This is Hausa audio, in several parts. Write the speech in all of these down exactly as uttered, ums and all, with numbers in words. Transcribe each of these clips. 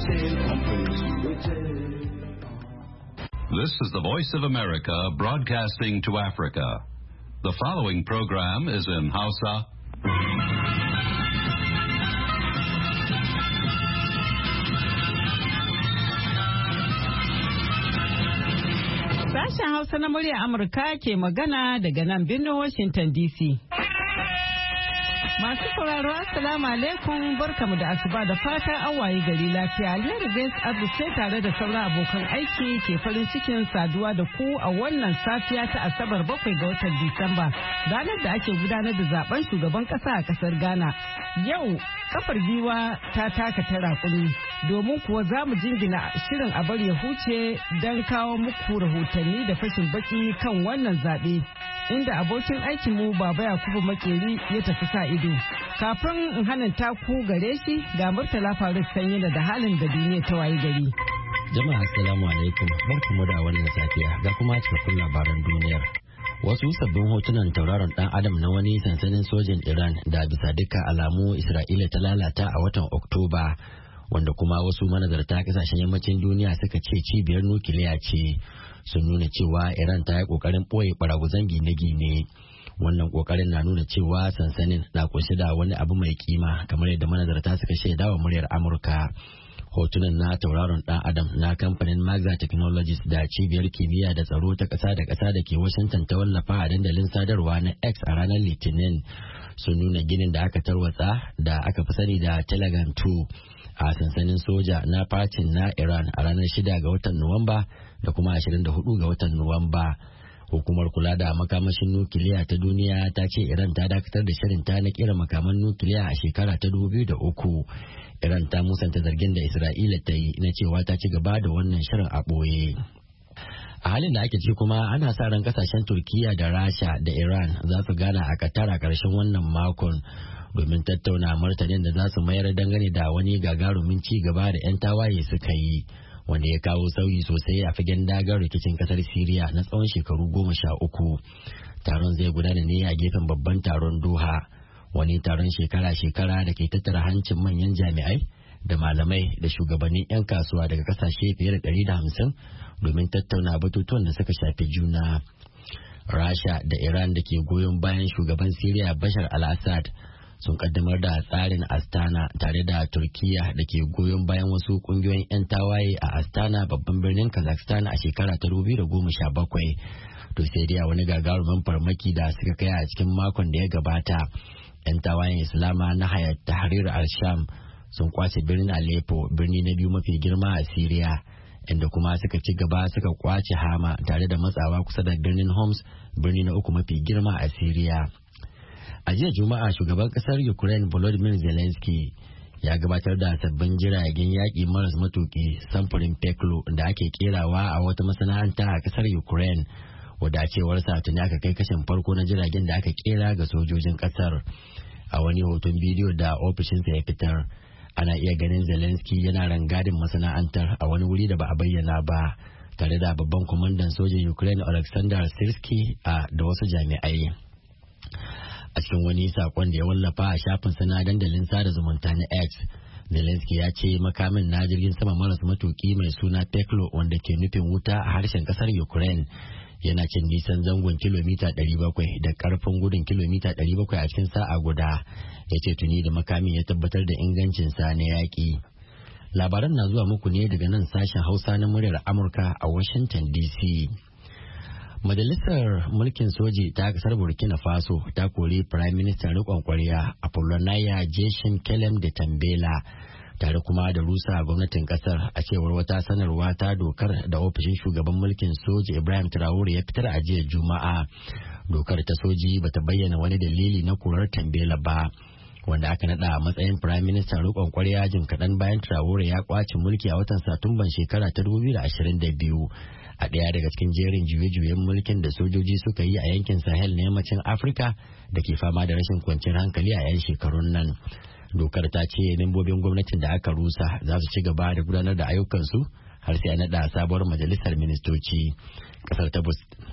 This is the Voice of America broadcasting to Africa. The following program is in Hausa. Sashen Hausa na murya Amurka ke magana daga nan birnin Washington D C. Masu sauraro assalamu alaikum barkamu da asuba da fatan an waye gari lafiya. Alheri Grace Abdu sai tare da sauran abokan aiki ke farin cikin saduwa da ku a wannan safiya ta Asabar bakwai ga watan Disamba, ranar da ake gudanar da zaben shugaban kasa a kasar Ghana. Yau kafar giwa ta taka ta raƙumi, domin kuwa za mu jingina shirin a bar ya huce don kawo muku rahotanni da fashin baki kan wannan zaɓe, inda abokin aikinmu Baba Yakubu Makeri ya tafi sa ido. Kafin in hananta ku gare shi ga Murtala Faruk Sanyi da halin da duniya ta waye gari. Jama'a assalamu alaikum, barkamu da wannan safiya ga kuma cikakkun labaran duniyar. Wasu sabbin hotunan tauraron dan adam na wani sansanin sojin Iran da bisa duka alamu Isra'ila ta lalata a watan Oktoba, wanda kuma wasu manazarta kasashen yammacin duniya suka ce cibiyar nukiliya ce, sun nuna cewa Iran ta yi kokarin ɓoye baraguzan gine-gine. Wannan kokarin na nuna cewa sansanin na kunshe da wani abu mai kima, kamar yadda manazarta suka shaida wa muryar Amurka. Hotunan na tauraron dan adam na kamfanin Magza Technologies da cibiyar kimiyya da tsaro ta ƙasa da ƙasa da ke Washington ta wallafa a dandalin sadarwa na X a ranar Litinin sun nuna ginin da aka tarwatsa da aka fi sani da Telegram two a sansanin soja na Fatin na Iran a ranar shida ga watan Nuwamba da kuma ashirin da hudu ga watan Nuwamba. Hukumar kula da makamashin nukiliya ta duniya ta ce Iran ta dakatar da shirinta na kera makaman nukiliya a shekara ta dubu biyu da uku. Iran ta musanta zargin da Isra'ila ta yi na cewa ta ci gaba da wannan shirin a ɓoye. A halin da ake ci kuma ana sa ran kasashen Turkiya da Rasha da Iran za su gana a Qatar a ƙarshen wannan makon domin tattauna martanin da za su mayar dangane da wani gagarumin ci gaba da 'yan tawaye suka yi, wanda ya kawo sauyi sosai a fagen dagar rikicin kasar Siriya na tsawon shekaru goma sha uku. Taron zai gudana ne a gefen babban taron Doha, wani taron shekara-shekara da ke tattara hancin manyan jami'ai da malamai da shugabannin 'yan kasuwa daga kasashe fiye da ɗari da hamsin domin tattauna batutuwan da suka shafi juna. Rasha da Iran da ke goyon bayan shugaban Siriya Bashar al-Assad sun kaddamar da tsarin Astana tare da Turkiya da ke goyon bayan wasu kungiyoyin 'yan tawaye a Astana babban birnin Kazakhstan a shekara ta dubu biyu da goma sha bakwai. To sai dai wani gagarumin farmaki da suka kai a cikin makon da ya gabata, 'yan tawayen Islama na Hayat Tahrir al-Sham sun kwace birnin Aleppo, birni na biyu mafi girma a Siriya, inda kuma suka ci gaba suka kwace Hama tare da matsawa kusa da birnin Homs, birni na uku mafi girma a Siriya. A jiya Juma'a shugaban kasar Ukraine Volodymyr Zelensky ya gabatar da sabbin jiragen yaƙi maras matuƙi samfurin Peklo da ake kerawa a wata masana'anta a kasar Ukraine, wadda a cewar sa tuni aka kai kashin farko na jiragen da aka kera ga sojojin kasar. A wani hoton bidiyo da ofishinsa ya fitar, ana iya ganin Zelensky yana rangadin masana'antar a wani wuri da ba a bayyana ba, tare da babban kwamandan sojin Ukraine Alexander Sirski a da wasu jami'ai. A cikin wani sakon da ya wallafa a shafin sana dandalin sada zumunta na X, Zelensky ya ce makamin na jirgin sama maras matuki mai suna Peklo, wanda ke nufin wuta a harshen kasar Ukraine, yana cin nisan zangon kilomita ɗari bakwai da karfin gudun kilomita ɗari bakwai a cikin sa'a guda. Ya ce tuni da makamin ya tabbatar da ingancinsa na yaƙi. Labaran na zuwa muku ne daga nan sashen Hausa na muryar Amurka a Washington D C. Majalisar mulkin soji ta kasar Burkina Faso ta kori Prime Minister riƙon ƙwarya Apollonia Jeshin Kelem de Tambela, tare kuma da rusa gwamnatin kasar, a cewar wata sanarwa ta dokar da ofishin shugaban mulkin soji Ibrahim Traore ya fitar a jiya Juma'a. Dokar ta soji bata bayyana wani dalili na korar Tambela ba, wanda aka nada a matsayin Prime Minister riƙon ƙwarya jin kaɗan bayan Traore ya kwace mulki a watan Satumban shekara ta dubu biyu da ashirin da biyu. A ɗaya daga cikin jerin juye-juyen mulkin da sojoji suka yi a yankin Sahel na yammacin Afirka da ke fama da rashin kwanciyar hankali a 'yan shekarun nan. Dokar ta ce membobin gwamnatin da aka rusa za su ci gaba da gudanar da ayyukansu har sai a naɗa sabuwar majalisar ministoci. Kasar ta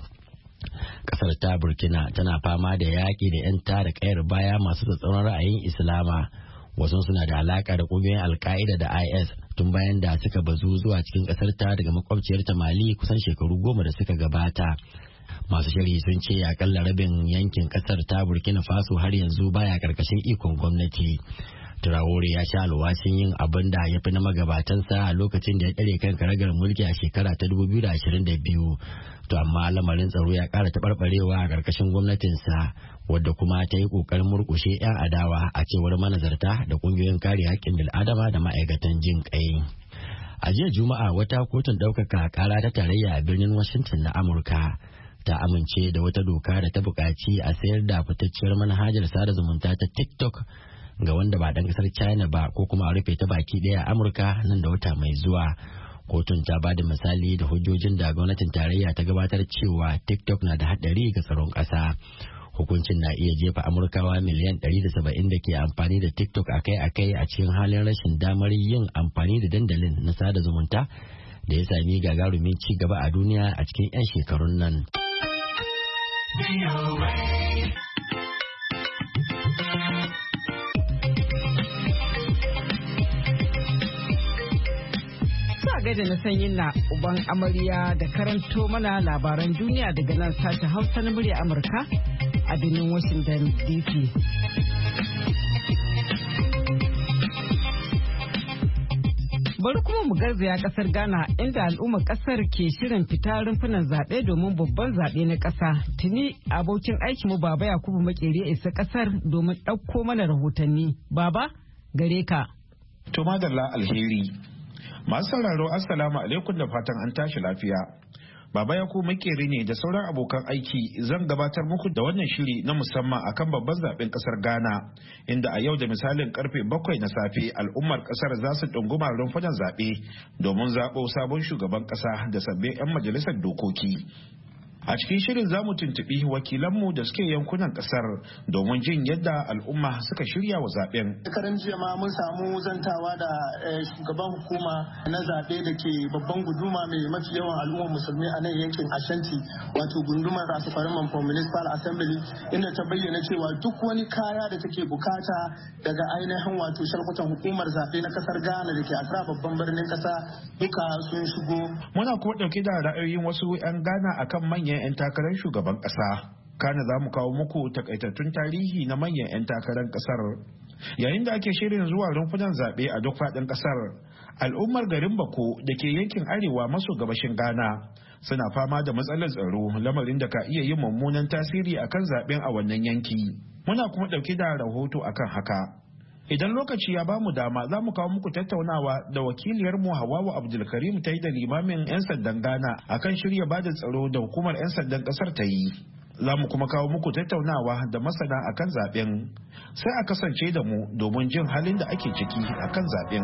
Kasar ta Burkina tana fama da yaƙi da 'yan tada kayar baya masu tsatsauran ra'ayin Islama. Wasu suna da alaka da ƙungiyoyin Al-Qaeda da I S, tun bayan da suka bazu zuwa cikin ƙasar ta daga makwabciyar ta Mali kusan shekaru goma da suka gabata. Masu sharhi sun ce akalla rabin yankin ƙasar ta Burkina Faso har yanzu baya karkashin ikon gwamnati. Traore ya sha alwashin yin abin da ya fi na magabatansa a lokacin da ya tsare kan karagar mulki a shekara ta dubu biyu da ashirin da biyu. To amma lamarin tsaro ya ƙara taɓarɓarewa a ƙarƙashin gwamnatinsa, wadda kuma ta yi ƙoƙarin murƙushe 'yan adawa a cewar manazarta da ƙungiyoyin kare haƙƙin bil'adama da ma'aikatan jin ƙai. A jiya Juma'a wata kotun ɗaukaka ƙara ta tarayya a birnin Washington na Amurka ta amince da wata doka da ta buƙaci a sayar da fitacciyar manhajar sada zumunta ta TikTok ga wanda ba dan kasar China ba ko kuma a rufe ta baki daya a Amurka nan da wata mai zuwa. Kotun ta ba da misali da hujjojin da gwamnatin tarayya ta gabatar cewa TikTok na da haɗari ga tsaron ƙasa. Hukuncin na iya jefa Amurkawa miliyan ɗari da saba'in da ke amfani da TikTok akai-akai a cikin halin rashin damar yin amfani da dandalin na sada zumunta da ya sami gagarumin ci gaba a duniya a cikin 'yan shekarun nan. gaida na sanyin na uban amarya da karanto mana labaran duniya daga nan sashen Hausa na murya Amurka a birnin Washington D C. Bari kuma mu garzaya kasar Ghana inda al'ummar kasar ke shirin fita rumfunan zaɓe domin babban zaɓe na ƙasa. Tuni abokin aikinmu Baba Yakubu Makere isa kasar domin ɗauko mana rahotanni. Baba, gare ka. To madalla alheri. Masu sauraro assalamu alaikum da fatan an tashi lafiya. Baba Yakubu Makeri ne da sauran abokan aiki zan gabatar muku da wannan shiri na musamman akan babban zaben kasar Ghana, inda a yau da misalin karfe bakwai na safe al'ummar kasar za su ɗunguma rumfunan zaɓe domin zaɓo sabon shugaban ƙasa da sabbin 'yan majalisar dokoki. A cikin shirin za mu tuntuɓi wakilanmu da suke yankunan ƙasar domin jin yadda al'umma suka shirya wa zaɓen. Karan jiya ma mun samu zantawa da shugaban hukuma na zaɓe da ke babban guduma mai mafi yawan al'ummar musulmi a nan yankin Ashanti, wato gundumar Rasufarin for Municipal Assembly, inda ta bayyana cewa duk wani kaya da take bukata daga ainihin wato sharkutan hukumar zaɓe na ƙasar Ghana da ke Accra babban birnin ƙasa duka sun shigo. Muna kuma ɗauke da ra'ayoyin wasu 'yan Ghana akan manyan 'yan takarar shugaban ƙasa. Kana za mu kawo muku takaitattun tarihi na manyan 'yan takarar ƙasar. Yayin da ake shirin zuwa rumfunan zaɓe a duk faɗin ƙasar, al'ummar garin Bako da ke yankin arewa maso gabashin Ghana suna fama da matsalar tsaro, lamarin da ka iya yin mummunan tasiri akan zaɓen a wannan yanki. Muna kuma ɗauke da rahoto akan haka. Idan lokaci ya bamu dama za mu kawo muku tattaunawa da wakiliyarmu Hawawa Abdulkarim ta yi da limamin 'yan sandan Ghana akan shirya bada tsaro da hukumar 'yan sandan kasar ta yi. Za mu kuma kawo muku tattaunawa da masana akan zaben. Sai a kasance da mu domin jin halin da ake ciki akan zaben.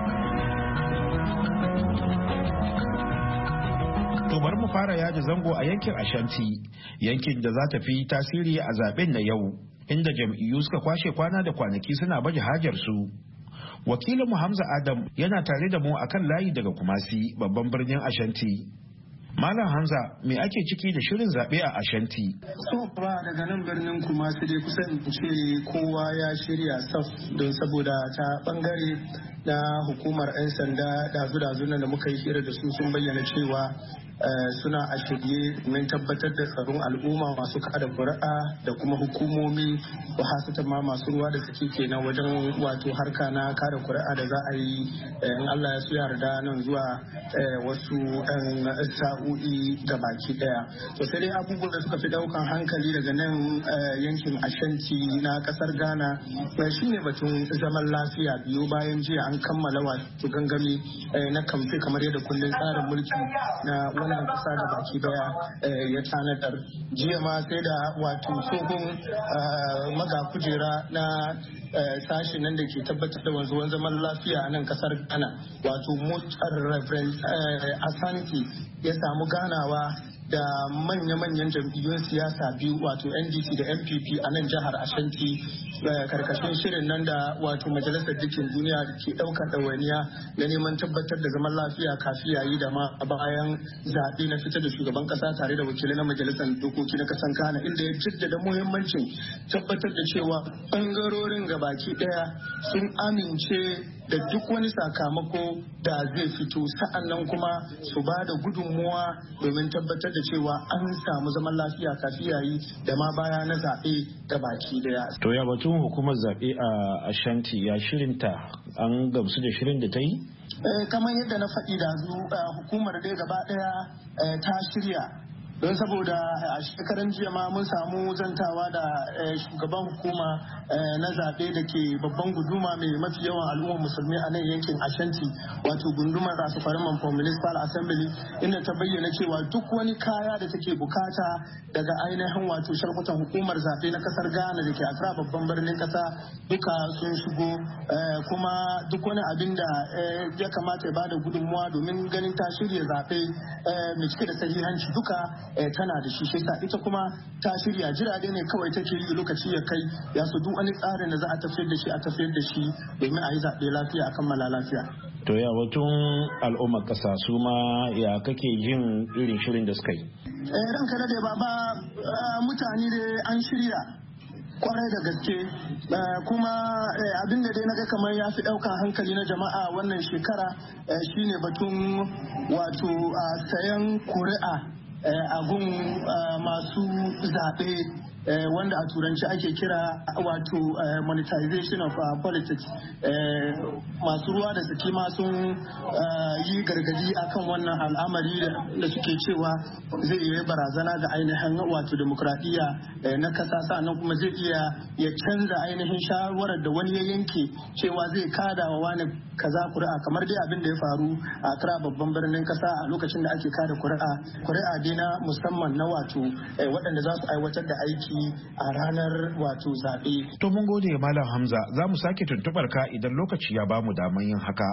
To bari mu fara yada zango a yankin Ashanti, yankin da za ta fi tasiri a zaben na yau, inda jam'iyyu suka kwashe kwana da kwanaki suna baje hajarsu. Wakilinmu Hamza Adam yana tare da mu akan layi daga Kumasi, babban birnin Ashanti. Malam Hamza, me ake ciki da shirin zaɓe a Ashanti? So ba daga nan birnin Kumasi dai kusan ce kowa ya shirya saf don saboda ta bangare na hukumar 'yan sanda dazu-dazu da muka yi hira da su sun bayyana cewa suna a shirye min tabbatar da tsaron al'umma masu kada kuri'a da kuma hukumomi da hasatan ma masu ruwa da suke kenan wajen wato harka na kada kuri'a da za a yi in Allah ya so yarda nan zuwa wasu ɗan sa'o'i ga baki daya. To sai dai abubuwan da suka fi daukan hankali daga nan yankin Ashanti na kasar Ghana shine batun zaman lafiya biyu bayan jiya an kammala wato gangami na kamfe kamar yadda kundin tsarin mulki na wannan kasa da baki daya ya tanadar. Jiya ma sai da wato tsohon maga kujera na sashi nan da ke tabbatar da wanzuwan zaman lafiya a nan kasar Ghana, wato motar Reverend Asante ya samu ganawa da manya-manyan jam'iyyun siyasa biyu wato N D C da N P P a nan jihar Ashanti karkashin shirin nan da wato majalisar dukkan duniya da ke daukar ɗawainiya da neman tabbatar da zaman lafiya kafi yayi da ma bayan zaɓe na fitar da shugaban ƙasa tare da wakilai na majalisar dokoki na ƙasar Ghana, inda ya jaddada muhimmancin tabbatar da cewa ɓangarorin gabaki ɗaya sun amince da duk wani sakamako da zai fito, sa'annan kuma su ba da gudunmuwa domin tabbatar da cewa an samu zaman lafiya kafin yayi da ma baya na zaɓe da baki daya. To ya batun hukumar zaɓe a Ashanti ya shirinta, an gamsu da shirin da ta yi? Eh, kamar yadda na faɗi da hukumar dai gaba ɗaya ta shirya, don saboda a shekaran jiya ma mun samu zantawa da shugaban hukuma na zaɓe da ke babban guduma mai mafi yawan al'ummar musulmi a nan yankin Ashanti, wato gundumar Rasufarin Manfo Municipal Assembly, inda ta bayyana cewa duk wani kaya da take bukata daga ainihin wato sharkutan hukumar zaɓe na kasar Ghana da ke Accra babban birnin kasa duka sun shigo, kuma duk wani abin da ya kamata ya bada gudunmuwa domin ganin ta shirya zaɓe mai cike da sahihanci duka tana da shi. Shesa ita kuma ta shirya, jirage ne kawai take yi lokaci ya kai ya su duk wani tsarin da za a tafiyar da shi a tafiyar da shi domin a yi zaɓe lafiya a kammala lafiya. To ya batun al'ummar ƙasa su ma ya kake jin irin shirin da suka yi? Ranka da ba ba mutane da an shirya kwarai da gaske, kuma abin da dai naga kamar ya fi ɗaukan hankali na jama'a wannan shekara shine batun wato sayan kuri'a a gun masu zaɓe, wanda a turanci ake kira wato monetization of politics. Masu ruwa da tsaki ma sun yi gargadi akan wannan al'amari da suke cewa zai yi barazana ga ainihin wato demokradiyya na kasa, sannan kuma zai iya ya canza ainihin shawarar da wani ya yanke cewa zai kada wa wani kaza kuri'a, kamar dai abin da ya faru a Accra babban birnin kasa a lokacin da ake kada kuri'a kuri'a dai na musamman na wato waɗanda za su aiwatar da aiki a ranar wato zaɓe. To mun gode Malam Hamza, za mu sake tuntubar ka idan lokaci ya bamu daman yin haka.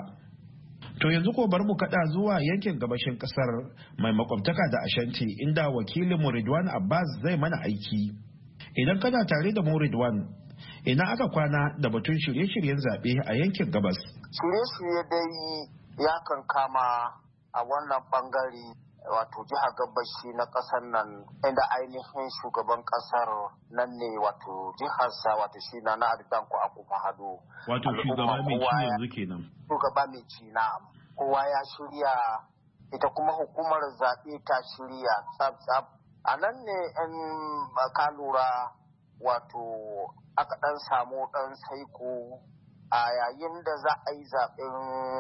To yanzu ko bar mu kada zuwa yankin gabashin kasar mai makwabtaka da Ashanti, inda wakilin mu Ridwan Abbas zai mana aiki. Idan kana tare da mu Ridwan, ina aka kwana da batun shirye-shiryen zaɓe a yankin gabas? Shirye-shirye dai ya kan kama a wannan bangare wato jihar gabashi na kasar nan, inda ainihin shugaban kasar nan ne wato jiharsa wato shi na na Danko Akufo-Addo. Wato shugaba mai ci yanzu kenan. Shugaba mai ci na kowa ya shirya, ita kuma hukumar zaɓe ta shirya tsab-tsab. A nan ne in ka lura wato aka ɗan samu ɗan saiko a yayin da za a yi zaɓen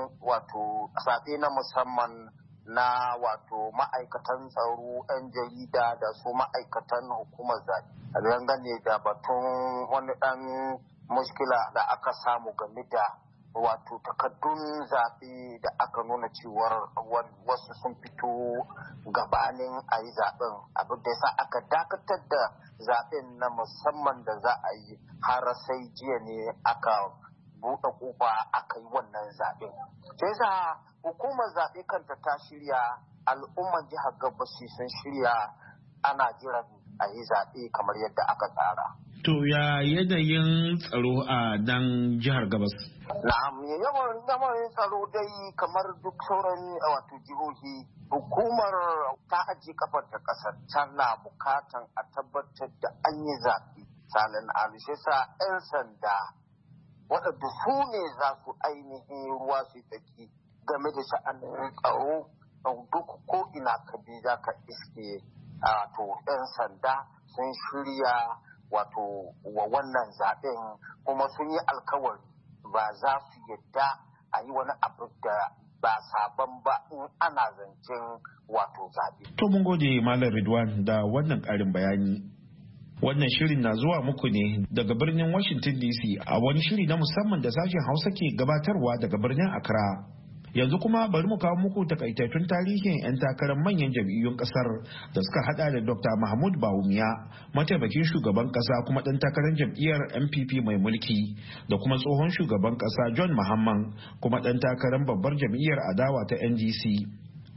wato zaɓe na musamman na wato ma'aikatan tsaro, 'yan jarida da su ma'aikatan hukumar zaɓe. A dangane da batun wani ɗan mushkila da aka samu game da wato takaddun zaɓe da aka nuna cewar wasu sun fito gabanin a yi zaɓen, abin da yasa aka dakatar da zaɓen na musamman da za a yi har sai jiya ne aka buɗe ƙofa aka yi wannan zaɓen. Sai sa hukumar zaɓe kanta ta shirya, al'umman jihar gabashi sun shirya, ana jiran a yi zaɓe kamar yadda aka tsara. To ya yanayin tsaro a dan jihar gabas? Na'am, yawan yawan tsaro dai kamar duk sauran wato jihohi, hukumar ta ajiye kafar ta ƙasar tana bukatan a tabbatar da an yi zaɓe. Salin alishisa 'yan sanda waɗanda su ne za su ainihin ruwa su tsaki game da sha'anin tsaro, duk ko ina ka bi za ka iske wato 'yan sanda sun shirya wato wa wannan zaɓen, kuma sun yi alkawari ba za su yadda a yi wani abu da ba sabon ba in ana zancen wato zaɓe. To mun gode Malam Ridwan da wannan ƙarin bayani. Wannan shirin na zuwa muku ne daga birnin Washington D C a wani shiri na musamman da sashen Hausa ke gabatarwa daga birnin Accra. Yanzu kuma bari mu kawo muku takaitattun tarihin 'yan takarar manyan jam'iyyun kasar da suka hada da Doctor Mahmud Bawumia, mataimakin shugaban kasa kuma dan takarar jam'iyyar N P P mai mulki, da kuma tsohon shugaban kasa John Mahama kuma dan takarar babbar jam'iyyar adawa ta N D C.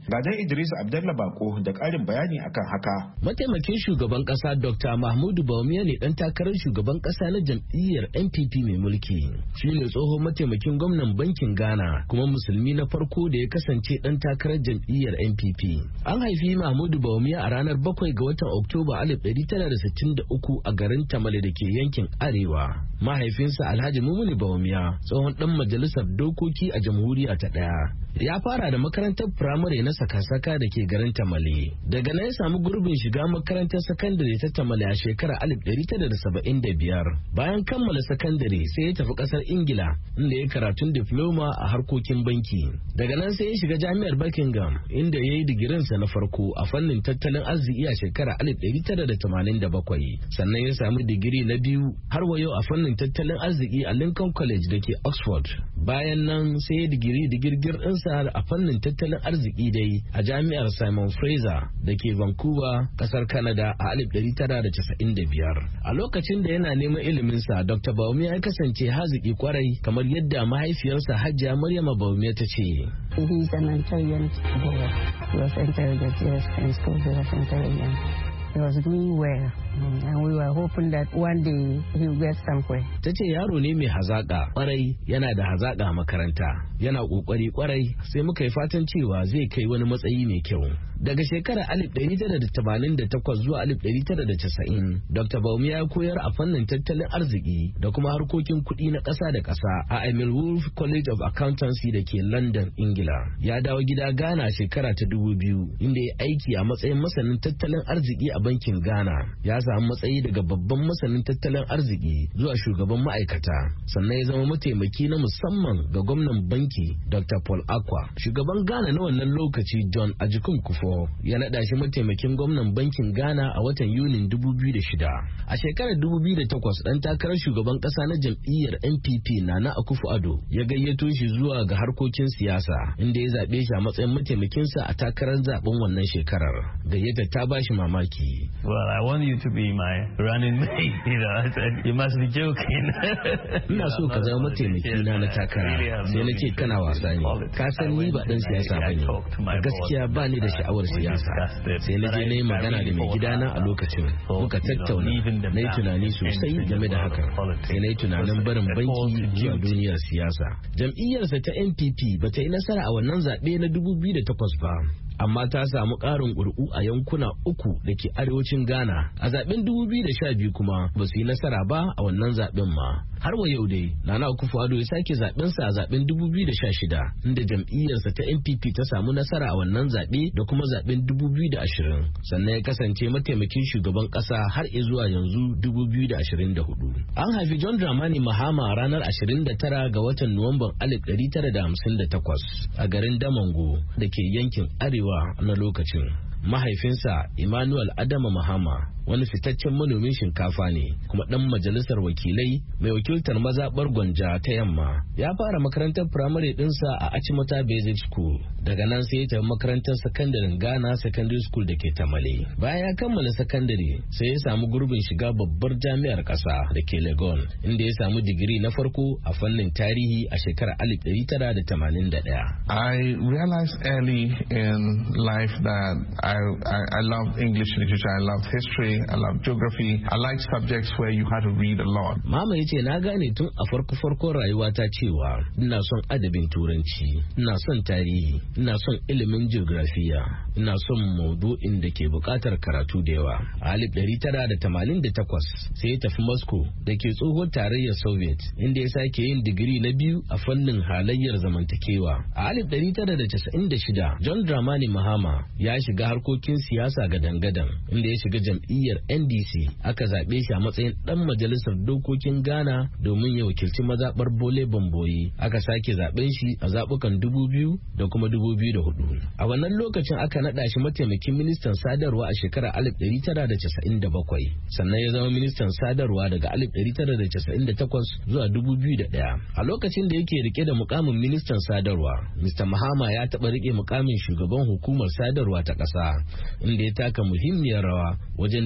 Ga dai Idris Abdallah Bako da ƙarin bayani akan haka. Mataimakin shugaban ƙasa Doctor Mahmudu Bawumia ne ɗan takarar shugaban ƙasa na jam'iyyar N P P mai mulki. Shi ne tsohon mataimakin gwamnan bankin Ghana kuma musulmi na farko da ya kasance ɗan takarar jam'iyyar N P P. An haifi Mahmudu Bawumia a ranar bakwai ga watan Oktoba alif ɗari tara da sittin da uku a garin Tamale da ke yankin Arewa. Mahaifinsa Alhaji Mumuni Bawumia tsohon ɗan majalisar dokoki a jamhuriya ta ɗaya. Ya fara da makarantar firamare na saka-saka da ke garin Tamale. Daga nan ya samu gurbin shiga makarantar sakandare ta Tamale a shekarar alif ɗari tara da saba'in da biyar. Bayan kammala sakandare sai ya tafi ƙasar Ingila inda ya karatun diploma a harkokin banki. Daga nan sai ya shiga jami'ar Buckingham inda ya yi digirinsa na farko a fannin tattalin arziki a shekarar alif ɗari tara da tamanin da bakwai. Sannan ya samu digiri na biyu har wa yau a fannin tattalin arziki a Lincoln College da ke Oxford. Bayan nan sai ya digiri digirgir ɗinsa a fannin tattalin arziki dai a jami'ar Simon Fraser da ke Vancouver, kasar Canada a alif ɗari tara da casa'in da biyar. A lokacin da yana neman iliminsa, Doctor Bawumia ya kasance haziki kwarai kamar yadda mahaifiyarsa Hajiya Maryama Bawumia ta ce. He is an intelligent boy. He was intelligent, yes, in school he was intelligent. He was doing well, and we were hoping that one day he will get somewhere. Ta ce yaro ne mai hazaƙa kwarai, yana da hazaƙa a makaranta, yana ƙoƙari kwarai, sai muka yi fatan cewa zai kai wani matsayi mai kyau. Daga shekarar alif ɗari tara da tamanin da takwas zuwa alif ɗari tara da casa'in, Doctor Bawumia ya koyar a fannin tattalin arziki da kuma harkokin kuɗi na ƙasa da ƙasa a Emil Wolf College of Accountancy da ke London, Ingila. Ya dawo gida Ghana shekara ta dubu biyu, inda ya aiki a matsayin masanin tattalin arziki a bankin Ghana. Ya samu matsayi daga babban masanin tattalin arziki zuwa shugaban ma'aikata, sannan ya zama mataimaki na musamman ga gwamnan banki Doctor Paul Akwa. Shugaban Ghana na wannan lokaci John Ajikun Kufuor ya naɗa shi mataimakin gwamnan bankin Ghana a watan Yunin dubu biyu da shida. A shekarar dubu biyu da takwas ɗan takarar shugaban ƙasa na jam'iyyar N P P Nana Akufo-Addo ya gayyato shi zuwa ga harkokin siyasa inda ya zaɓe shi a matsayin mataimakinsa a takarar zaɓen wannan shekarar. Gayyatar ta ba shi mamaki. Well, I want you to be my running mate. You know, I said, you must be joking. Ina so ka zama mataimaki na na takara. Sai na ce kana wasa ne. Ka san ni ba ɗan siyasa ba ne. Gaskiya ba ni da sha'awar siyasa. Sai na je na yi magana da mai gidana a lokacin. Muka tattauna, na yi tunani sosai game da hakan. Sai na yi tunanin barin banki zuwa duniyar siyasa. Jam'iyyarsa ta N P P ba ta yi nasara a wannan zaɓe na dubu biyu da takwas ba. Amma ta samu ƙarin ƙuri'u a yankuna uku da ke arewacin Ghana. A zaben dubu biyu da sha biyu kuma ba su yi nasara ba a wannan zaben ma. Har wa yau dai, Nana Akufo-Addo ya sake zabensa a zaben dubu biyu da sha shida, inda jam'iyyarsa ta N P P ta samu nasara a wannan zaɓe da kuma zaben dubu biyu da ashirin. Sannan ya kasance mataimakin shugaban ƙasa har zuwa yanzu dubu biyu da ashirin da hudu. An haifi John Dramani Mahama ranar ashirin da tara ga watan Nuwamban alif ɗari tara da hamsin da takwas a garin Damango da ke yankin Arewa na lokacin. Mahaifinsa Emmanuel Adama Mahama wani fitaccen manomin shinkafa ne kuma ɗan majalisar wakilai mai wakiltar mazaɓar Gwanja ta yamma. Ya fara makarantar firamare ɗinsa a Achimota Basic School. Daga nan sai ya tafi makarantar sakandaren Ghana Secondary School da ke Tamale. Bayan ya kammala sakandare sai ya samu gurbin shiga babbar jami'ar ƙasa da ke Legon, inda ya samu digiri na farko a fannin tarihi a shekarar alif ɗari tara da tamanin da ɗaya. I realized early in life that I, I, I loved English literature, I loved history, I loved geography. I liked subjects where you had to read a lot. Mama ya ce na gane tun a farko farkon rayuwata cewa ina son adabin turanci, ina son tarihi, ina son ilimin geografiya, ina son maudu'in da ke bukatar karatu da yawa. A alif ɗari tara da tamanin da takwas sai ya tafi Moscow da ke tsohon tarayyar Soviet, inda ya sake yin digiri na biyu a fannin halayyar zamantakewa. A alif ɗari tara da casa'in da shida John Dramani Mahama ya shiga harkokin siyasa gadan-gadan, inda ya shiga jam'iyyar N D C. Aka zaɓe shi a matsayin ɗan majalisar dokokin Ghana domin ya wakilci mazaɓar Bole Bamboyi. Aka sake zaɓen shi a zaɓukan dubu biyu da kuma dubu biyu da hudu. A wannan lokacin aka naɗa shi mataimakin ministan sadarwa a shekarar alif ɗari tara da casa'in da bakwai. Sannan ya zama ministan sadarwa daga alif ɗari tara da casa'in da takwas zuwa dubu biyu da ɗaya. A lokacin da yake rike da mukamin ministan sadarwa, Mister Mahama ya taɓa rike mukamin shugaban hukumar sadarwa ta ƙasa, inda ya taka muhimmiyar rawa wajen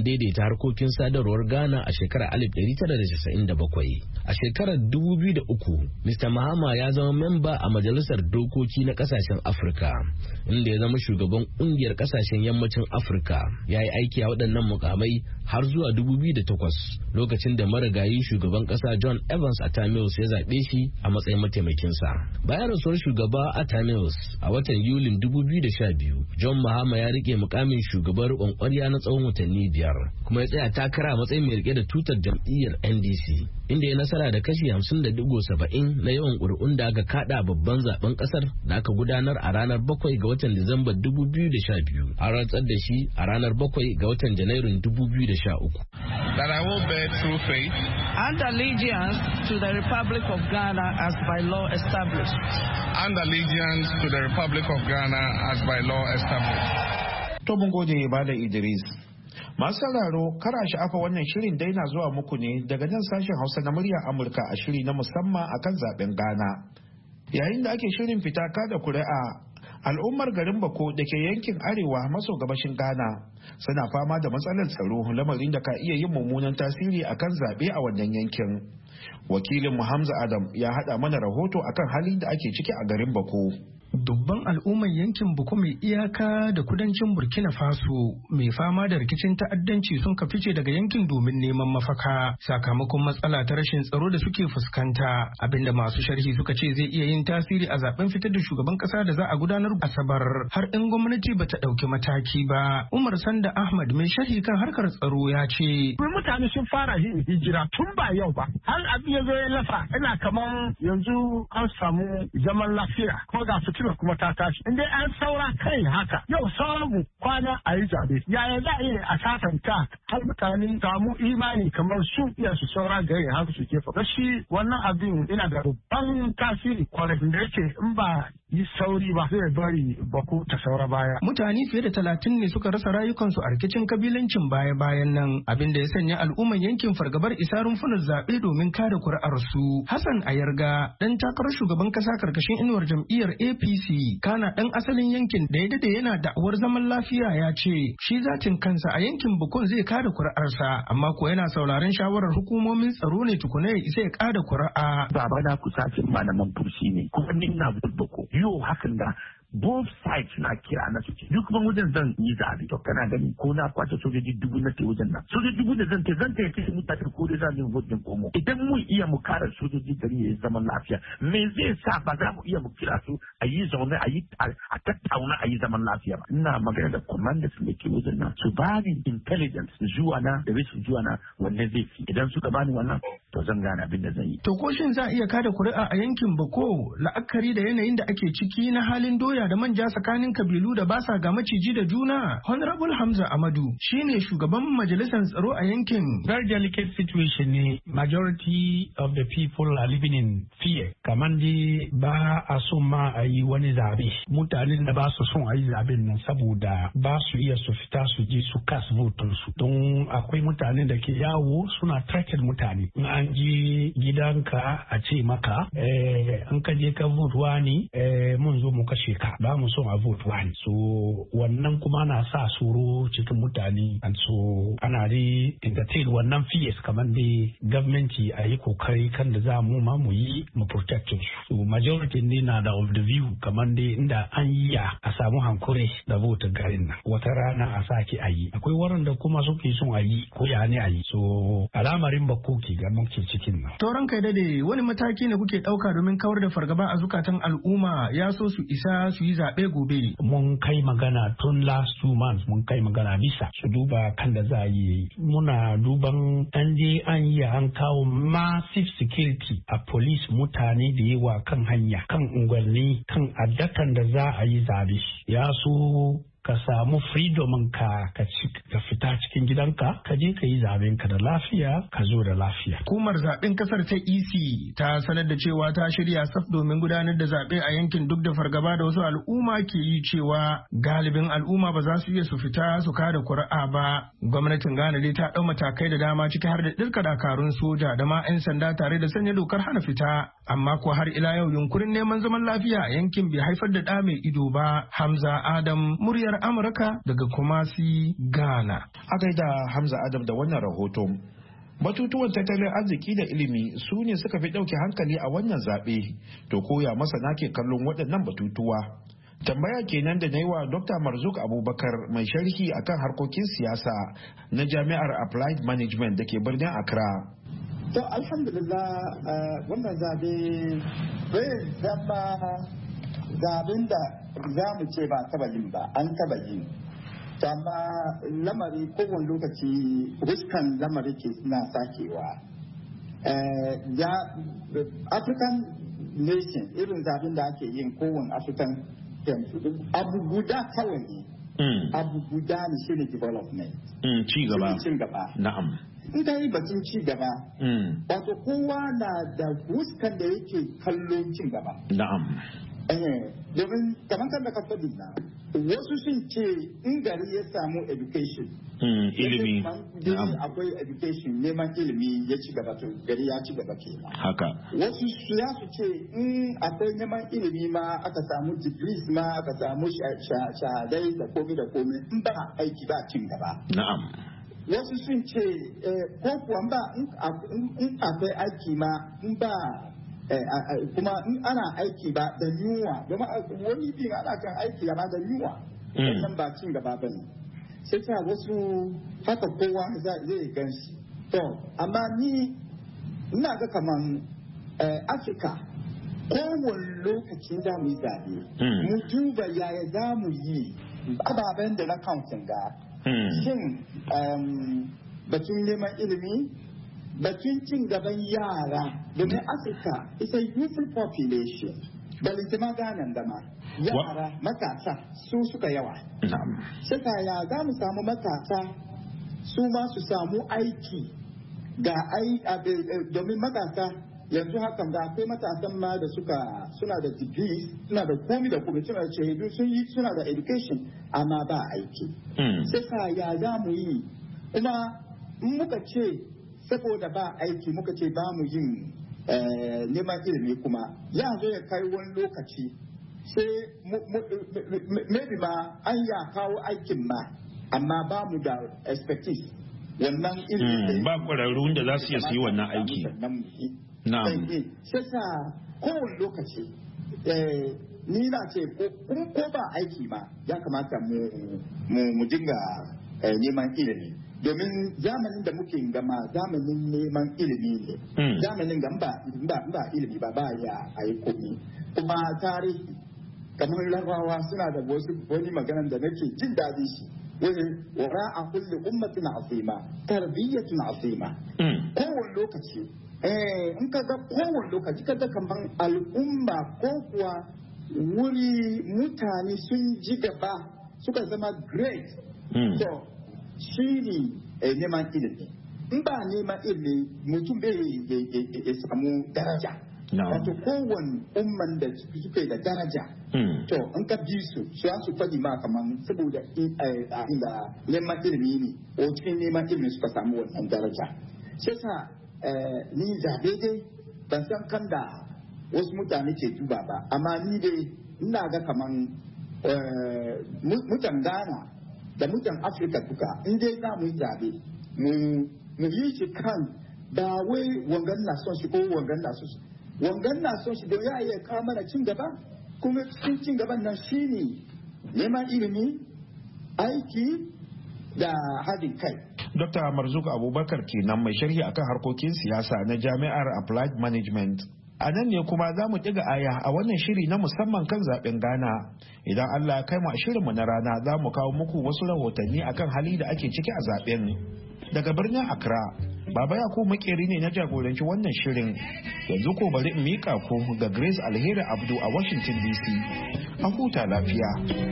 daidaita harkokin sadarwar Ghana a shekarar alif ɗari tara da casa'in da bakwai. A shekarar dubu biyu da uku, Mister Mahama ya zama memba a Majalisar Dokoki na Kasashen Afirka, inda ya zama shugaban ƙungiyar kasashen yammacin Afirka. Ya yi aiki a waɗannan mukamai har zuwa dubu biyu da takwas, lokacin da marigayi shugaban ƙasa John Evans Atta Mills ya zaɓe shi a matsayin mataimakinsa. Bayan rasuwar shugaba Atta Mills a watan Yulin dubu biyu da sha biyu, John Mahama ya rike mukamin shugabar ƙwanƙwariya na tsawon watanni biyar, kuma ya tsaya takara a matsayin mai rike da tutar jam'iyyar N D C, inda ya nasara da kashi hamsin da digo saba'in na yawan ƙuri'un da aka kada babban zaben ƙasar da aka gudanar a ranar bakwai ga watan Disamba dubu biyu da sha biyu. An rantsar da shi a ranar bakwai ga watan Janairun dubu biyu da sha uku. That I will bear true faith and allegiance to the Republic of Ghana as by law established. And allegiance to the Republic of Ghana as by law established. To mun gode ba da Idris. Masu sauraro kara sha'afa wannan shirin daina zuwa muku ne daga nan sashen Hausa na muryar Amurka a shiri na musamman akan zaben Ghana. Yayin da ake shirin fita kada kuri'a, al'ummar garin Bako da ke yankin arewa maso gabashin Ghana suna fama da matsalar tsaro, lamarin da ka iya yin mummunan tasiri akan zaɓe a wannan yankin. Wakilin Hamza Adam ya haɗa mana rahoto akan halin da ake ciki a garin Bako. Dubban al'ummar yankin Boko mai iyaka da kudancin Burkina Faso mai fama da rikicin ta'addanci sun ka fice daga yankin domin neman mafaka sakamakon matsala ta rashin tsaro da suke fuskanta, abinda masu sharhi suka ce zai iya yin tasiri a zaben fitar da shugaban kasa da za a gudanar Asabar har in gwamnati bata dauki mataki ba. Umar Sanda Ahmad mai sharhi kan harkar tsaro ya ce mutane sun fara yin hijira tun ba yau ba, har abin ya zo ya lafa, ina kaman yanzu an samu zaman lafiya ko ga fitina kuma ta tashi. In dai an saura kai haka yau sauran mu kwana a yi zabe, yaya za a yi a sasanta har mutane samu imani kamar su iya su saura gari har su kefa. Gashi wannan abin ina da babban tasiri kwarai da yake in ba yi sauri ba zai bari Bako ta saura baya. Mutane fiye da talatin ne suka rasa rayukansu a rikicin kabilancin baya-bayan nan, abin da ya sanya al'umman yankin fargabar isa rumfunan zaɓe domin kare kuri'arsu. Hassan Ayarga, ɗan takarar shugaban ƙasa karkashin inuwar jam'iyyar A P C, kana ɗan asalin yankin da ya dade yana da'awar zaman lafiya, ya ce shi zatin kansa a yankin Bukun zai kare kuri'arsa, amma ko yana sauraron shawarar hukumomin tsaro ne tukuna ya isa ya kada kuri'a. Baba na kusacin malaman burshi ne, kuma ni na Bako. Yau hakan da both sides na kira na suke duk ban wajen zan yi zabe to kana gani ko na kwace sojoji dubu na te wajen nan sojoji dubu da zan te zan te kai mutane ko da zan yi vote komo idan mun iya mu kare sojoji gari ya zaman lafiya me zai sa ba za mu iya mu kira su a yi zaune a yi a tattauna a yi zaman lafiya ba. Ina magana da commanders da ke wajen nan su bani intelligence zuwa na da rashin zuwa na wanne zai fi, idan suka bani wannan to zan gane abin da zan yi. To ko shin za a iya kada kuri'a a yankin Bako la'akari da yanayin da ake ciki na halin doya da manja tsakanin kabilu da ba sa ga maciji da juna? Honorable Hamza Amadu shine shugaban majalisar tsaro a yankin. Very delicate situation ne. Majority of the people are living in fear. Kamar dai ba a so ma a yi wani zabe. Mutanen da ba su son a yi zaben nan saboda ba su iya su fita su je su kas votin su. Don akwai mutanen da ke yawo suna threaten mutane. In an je gidanka a ce maka eh an ka je ka vote wani eh mun zo mu kashe ka. Ba mu son a vote wani. So wannan kuma na sa tsoro cikin mutane, and so ana dai entertain wannan fears kamar dai gwamnati a yi kokari kan da za mu ma mu yi mu protect su. So majority ne na da of the view kamar dai inda an yi ya a samu hankuri da vote garin nan wata rana a sake a yi. Akwai wurin da kuma suke son a yi ko ya ne a yi. So alamarin Bako ke ga muke cikin nan. To ranka dade wani mataki ne kuke dauka domin kawar da fargaba a zukatan al'umma ya so su isa su yi zaɓe gobe? Mun kai magana tun last two months mun kai magana bisa su duba kan da za a yi. Muna duban an je an yi an kawo massive security a police mutane da yawa kan hanya kan unguwanni kan addakan da za a yi zabe. Ya so ka samu freedom ka ka fita cikin gidanka ka je ka yi zaben ka da lafiya ka zo da lafiya. Hukumar zaben kasar ta E C ta sanar da cewa ta shirya saf domin gudanar da zabe a yankin duk da fargaba da wasu al'umma ke yi cewa galibin al'umma ba za su iya su fita su kada kuri'a ba. Gwamnatin Ghana dai ta dau matakai da dama ciki har da dirka dakarun soja da ma 'yan sanda tare da sanya dokar hana fita, amma ko har ila yau yunkurin neman zaman lafiya a yankin bai haifar da ɗa mai ido ba. Hamza Adam, muryar muryar Amurka daga Kumasi, Ghana. A gaida Hamza Adam da wannan rahoto. Batutuwan tattalin arziki da ilimi su ne suka fi ɗauke hankali a wannan zaɓe, to koya masana ke kallon waɗannan batutuwa. Tambaya kenan da na yi wa Dokta Marzuk Abubakar mai sharhi akan harkokin siyasa na Jami'ar Applied Management da ke birnin Accra. To alhamdulillah wannan zaɓe bai zama zaɓen da za mu ce ba taba yin ba, an taba yin. Amma lamari kowane lokaci riskan lamari ke suna sakewa. African nation irin zaɓen da ake yin kowane African abu guda kawai ne. Abu guda ne shi ne development. Ci gaba. Ci gaba. Na'am. In ka yi batun ci gaba. Wato kowa na da fuskan da yake kallon ci gaba. Na'am. Domin kamar kan da ka faɗi na wasu sun ce in gari ya samu education. Ilimi. Akwai education neman ilimi ya ci gaba to gari ya ci gaba ke. Haka. Wasu su ya su ce in akwai neman ilimi ma aka samu degrees ma aka samu shahadai da komi da komi in ba aiki ba cin gaba. Na'am. Wasu sun ce ko kuwa ba in akwai aiki ma in ba kuma in ana aiki ba da yunwa domin wani bin ana kan aiki ba da yunwa wannan ba cin gaba ba ne sai ta wasu haka kowa zai gan shi to amma ni ina ga kaman afirka kowane lokacin da mu yi zaɓe mu duba yaya za mu yi ababen da na kamfin ga shin batun neman ilimi batun cin gaban yara domin afirka isa youthful population balinta ma ganan dama yara matasa su suka yawa shaka ya za mu samu matasa su ma su samu aiki ga ai domin matasa yanzu hakan ga akwai matasan ma da suka suna da degrees suna da komi da komi suna da shahidu sun yi suna da education amma ba aiki shaka ya za mu yi kuma in muka ce saboda ba aiki muka ce ba mu yin neman ilimi kuma ya zo ya kai wani lokaci sai maybe ma an ya kawo aikin ma amma ba mu da expertise wannan ilimi ba ƙwararrun da za su iya yi wannan aiki na'am sai sa kowane lokaci ni na ce ko ba aiki ma ya kamata mu dinga neman ilimi domin zamanin da muke gama zamanin neman ilimi ne zamanin ga ba ilimi ba ba ya ayi komi kuma tarihi kamar larabawa suna da wasu wani maganan da nake jin daɗi shi wani wara a kulle ummatin azima tarbiyyatun azima kowane lokaci in ka ga kowane lokaci ka ga kamar al'umma ko kuwa wuri mutane sun ji gaba suka zama great to shi ne neman ilimi in ba neman ilimi mutum bai ya samu daraja wato kowane umman da suke da daraja to in ka bi su su su faɗi ma kaman saboda inda neman ilimi ne ko cikin neman ilimi suka samu wannan daraja shi yasa ni zabe dai ban san kan da wasu mutane ke duba ba amma ni dai ina ga kaman mutan Ghana da mutan Afirka duka in dai za mu yi zabe mu yi shi kan ba wai wangan na son shi ko wangan na son shi wangan na son shi don ya iya kawo mana cin gaba kuma cikin cin gaban nan shine neman ilimi aiki da haɗin kai. Dokta Marzuk Abubakar kenan mai sharhi akan harkokin siyasa na Jami'ar Applied Management. A nan ne kuma za mu ɗiga aya a wannan shiri na musamman kan zaɓen Ghana. Idan Allah ya kai mu a shirinmu na rana za mu kawo muku wasu rahotanni akan hali da ake ciki a zaɓen. Daga birnin Accra, Baba Yakubu Makeri ne na jagoranci wannan shirin. Yanzu ko bari in miƙa ku ga Grace Alheri Abdu a Washington D C. A huta lafiya.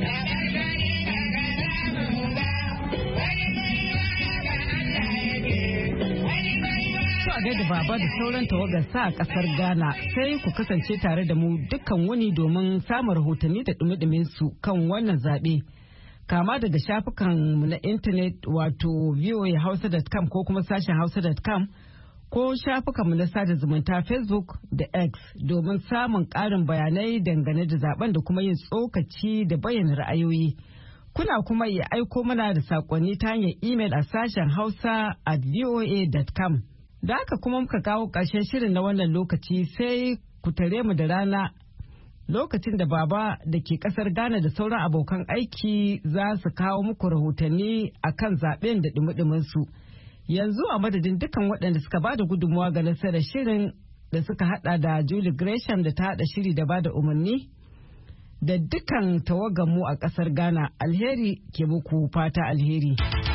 da baba da sauran tawagarsa a kasar Ghana sai ku kasance tare da mu dukkan wuni domin samun rahotanni da dumi su kan wannan zaɓe. Kama daga shafukan mu na intanet wato voa hausa dot com ko kuma sashen hausa dot com ko shafukan mu na sada zumunta Facebook da X domin samun ƙarin bayanai dangane da zaben da kuma yin tsokaci da bayyana ra'ayoyi. Kuna kuma iya aiko mana da saƙonni ta hanyar imel a sashen hausa at voa dot com. Da haka kuma muka kawo ƙarshen shirin na wannan lokaci sai ku tare mu da rana lokacin da baba da ke ƙasar Ghana da sauran abokan aiki za su kawo muku rahotanni a kan zaɓen da ɗumi su. Yanzu a madadin dukkan waɗanda suka ba da gudunmuwa ga nasarar shirin da suka haɗa da Julie Gresham da ta haɗa shiri da ba da umarni. Da dukkan tawaganmu a ƙasar Ghana, alheri ke muku fata alheri.